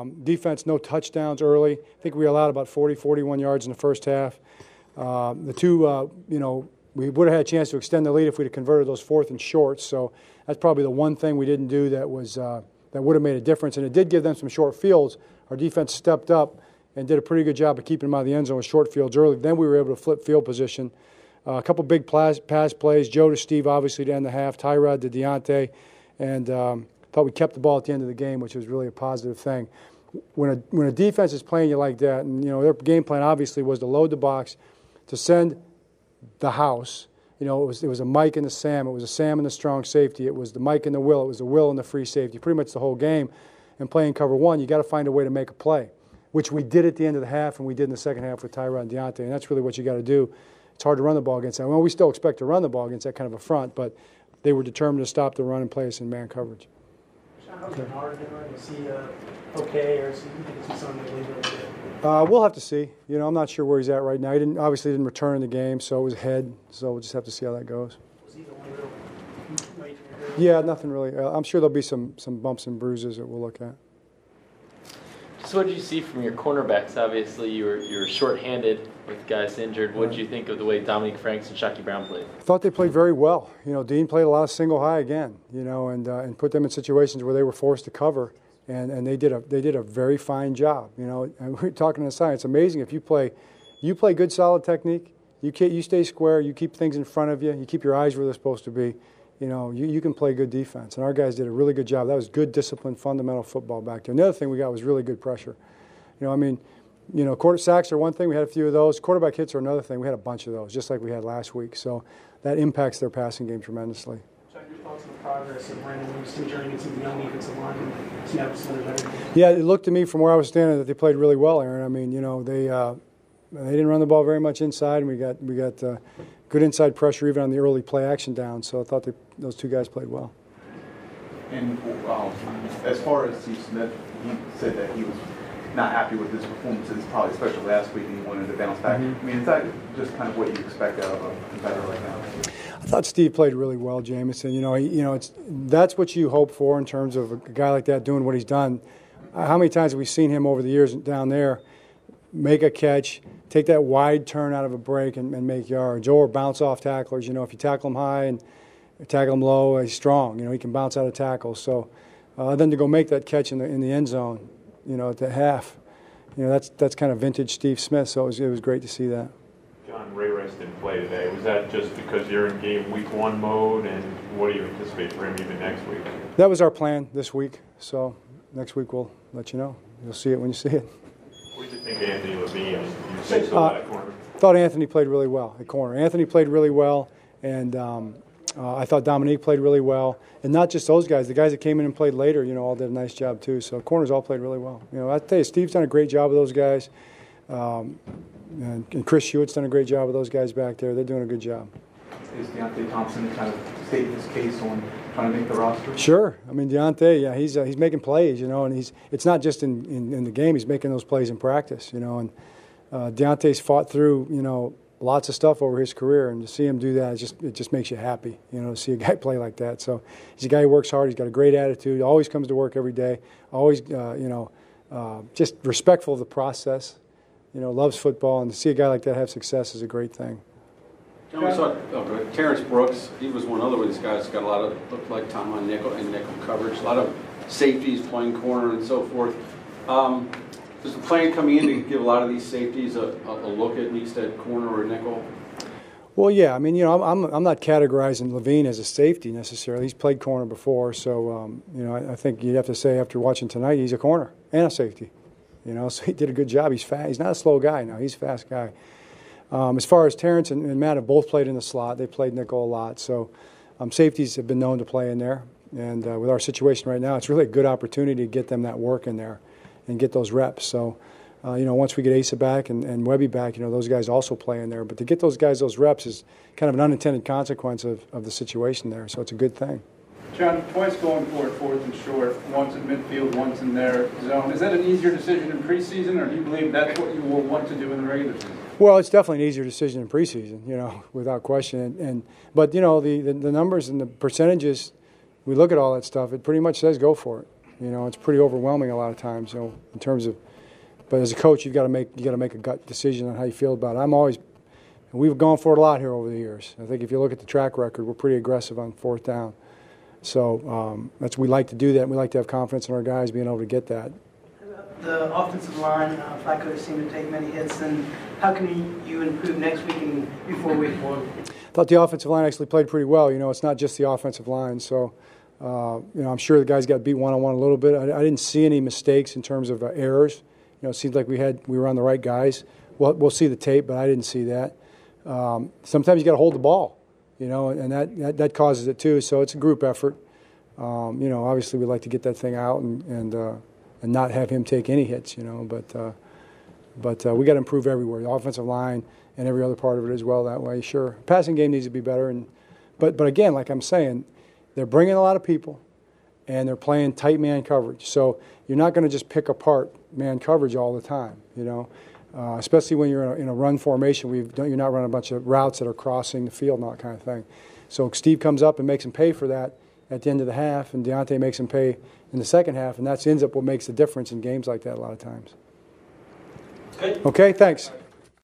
Defense, no touchdowns early. I think we allowed about 40, 41 yards in the first half. The two, we would have had a chance to extend the lead if we'd have converted those 4th and shorts. So that's probably the one thing we didn't do that was that would have made a difference. And it did give them some short fields. Our defense stepped up and did a pretty good job of keeping them out of the end zone with short fields early. Then we were able to flip field position. A couple big pass plays. Joe to Steve, obviously, to end the half. Tyrod to Deontay. And thought we kept the ball at the end of the game, which was really a positive thing. When a defense is playing you like that, and their game plan obviously was to load the box, to send the house. It was a Mike and the Sam. It was a Sam and the strong safety. It was the Mike and the Will. It was the Will and the free safety. Pretty much the whole game. And playing cover one, you got to find a way to make a play, which we did at the end of the half, and we did in the second half with Tyrod and Deontay. And that's really what you got to do. It's hard to run the ball against that. Well, we still expect to run the ball against that kind of a front, but they were determined to stop the run and play us in man coverage. How's Bernard doing? Is he okay, or is he something to leave it? We'll have to see. I'm not sure where he's at right now. He obviously didn't return in the game, so it was head. So we'll just have to see how that goes. Was he the only real major? Yeah, nothing really. I'm sure there'll be some bumps and bruises that we'll look at. So what did you see from your cornerbacks? Obviously, you were shorthanded with guys injured. What did you think of the way Dominique Franks and Shockey Brown played? I thought they played very well. Dean played a lot of single high again. And put them in situations where they were forced to cover, and they did a very fine job. And we're talking on the side. It's amazing if you play good solid technique. You stay square. You keep things in front of you. You keep your eyes where they're supposed to be. You can play good defense. And our guys did a really good job. That was good, disciplined, fundamental football back there. And the other thing we got was really good pressure. Quarter sacks are one thing. We had a few of those. Quarterback hits are another thing. We had a bunch of those, just like we had last week. So that impacts their passing game tremendously. So your thoughts on the progress of Brandon Livingston journeying into the young defensive line and snapping some of the better? Yeah, it looked to me from where I was standing that they played really well, Aaron. They didn't run the ball very much inside, and we got good inside pressure even on the early play action down. So I thought those two guys played well. And as far as Steve Smith, he said that he was not happy with his performances, probably especially last week, and he wanted to bounce back. Mm-hmm. Is that just kind of what you expect out of a competitor like that? I thought Steve played really well, Jamison. That's what you hope for in terms of a guy like that doing what he's done. How many times have we seen him over the years down there make a catch, take that wide turn out of a break and make yards, or bounce off tacklers? If you tackle him high and tackle him low, he's strong. He can bounce out of tackles. So then to go make that catch in the end zone, at the half, that's kind of vintage Steve Smith. So it was great to see that. John, Ray Rice didn't play today. Was that just because you're in game week 1 mode, and what do you anticipate for him even next week? That was our plan this week. So next week we'll let you know. You'll see it when you see it. What did you think of Anthony Levine? You say so at corner. I thought Anthony played really well at corner. Anthony played really well, and I thought Dominique played really well. And not just those guys. The guys that came in and played later, all did a nice job too. So corners all played really well. I tell you, Steve's done a great job with those guys. And Chris Hewitt's done a great job with those guys back there. They're doing a good job. Is Deontay Thompson kind of stating his case on trying to make the roster? Sure. Deontay, yeah, he's making plays, and it's not just in the game. He's making those plays in practice, and Deontay's fought through, lots of stuff over his career, and to see him do that, it just makes you happy, to see a guy play like that. So he's a guy who works hard. He's got a great attitude. Always comes to work every day. Always, just respectful of the process. Loves football, and to see a guy like that have success is a great thing. John, we saw Terrence Brooks. He was one other one of these guys got a lot of looked like time on nickel and nickel coverage. A lot of safeties playing corner and so forth. Is the plan coming in to give a lot of these safeties a look at least at corner or nickel? Well, yeah. I'm not categorizing Levine as a safety necessarily. He's played corner before, so I think you have to say after watching tonight, he's a corner and a safety. So he did a good job. He's fast. He's not a slow guy. No, he's a fast guy. As far as Terrence and Matt have both played in the slot, they played nickel a lot. So safeties have been known to play in there. And with our situation right now, it's really a good opportunity to get them that work in there and get those reps. So, once we get Asa back and Webby back, those guys also play in there. But to get those guys those reps is kind of an unintended consequence of the situation there. So it's a good thing. John, twice going for it, 4th and short, once in midfield, once in their zone. Is that an easier decision in preseason, or do you believe that's what you will want to do in the regular season? Well, it's definitely an easier decision in preseason, without question. But the numbers and the percentages, we look at all that stuff. It pretty much says go for it. You know, it's pretty overwhelming a lot of times. You know, in terms of, but as a coach, you got to make a gut decision on how you feel about it. We've gone for it a lot here over the years. I think if you look at the track record, we're pretty aggressive on fourth down. So we like to do that. And we like to have confidence in our guys being able to get that. The offensive line, Flacco seemed to take many hits. And how can you improve next week and before week 1? I thought the offensive line actually played pretty well. You know, it's not just the offensive line. So, you know, I'm sure the guys got beat one-on-one a little bit. I didn't see any mistakes in terms of errors. You know, it seemed like we were on the right guys. We'll see the tape, but I didn't see that. Sometimes you got to hold the ball, you know, and that causes it too. So it's a group effort. You know, obviously we'd like to get that thing out and not have him take any hits, you know. But we got to improve everywhere, the offensive line and every other part of it as well. That way, sure. Passing game needs to be better, but again, like I'm saying, they're bringing a lot of people, and they're playing tight man coverage. So you're not going to just pick apart man coverage all the time, you know. Especially when you're in a run formation, you're not running a bunch of routes that are crossing the field and that kind of thing. So Steve comes up and makes him pay for that at the end of the half, and Deontay makes him pay in the second half, and that ends up what makes the difference in games like that a lot of times. Okay, thanks.